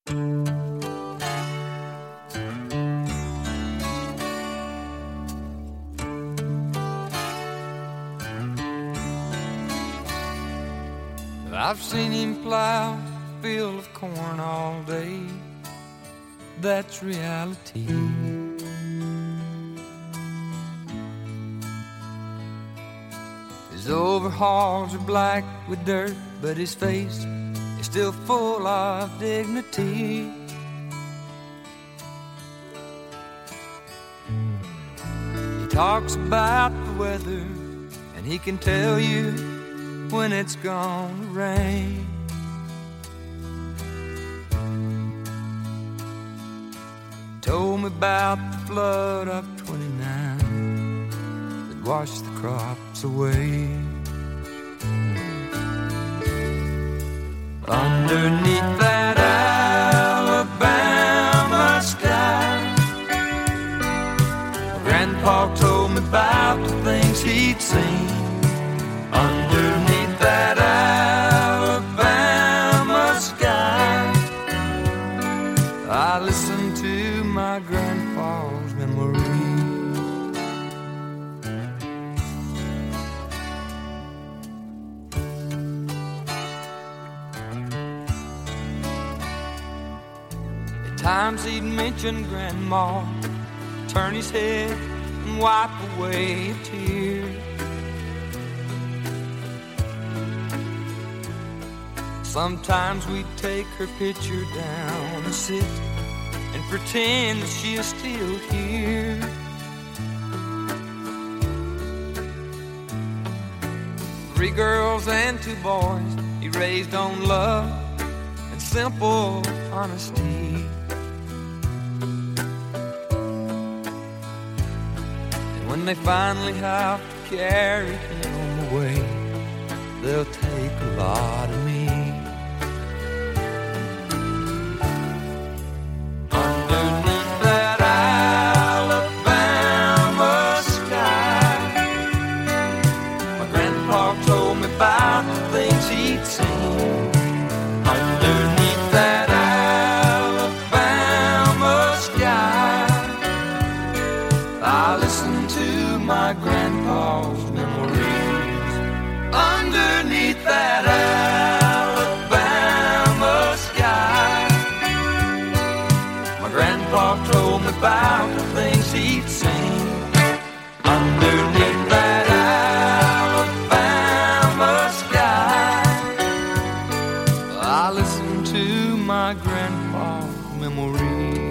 I've seen him plow a field of corn all day. That's reality. His overalls are black with dirt, but his face is still full of dignity. He talks about the weather, and he can tell you when it's gonna rain. Told me about the flood of '29 that washed the crops away. Underneath that Alabama sky, Grandpa told me about the things he'd seen. Underneath that Alabama sky, I listened to my grandpa's memory. At times he'd mention Grandma, turn his head and wipe away a tear. Sometimes we'd take her picture down and sit and pretend that she is still here. Three girls and two boys he raised on love and simple honesty. And when they finally have to carry him away, they'll take a lot of me. About the things he'd seen. Underneath that Alabama sky, I listened to my grandpa's memories. Underneath that Alabama sky, my grandpa told me about the things he'd seen. Underneath that I listen to my grandpa's memories.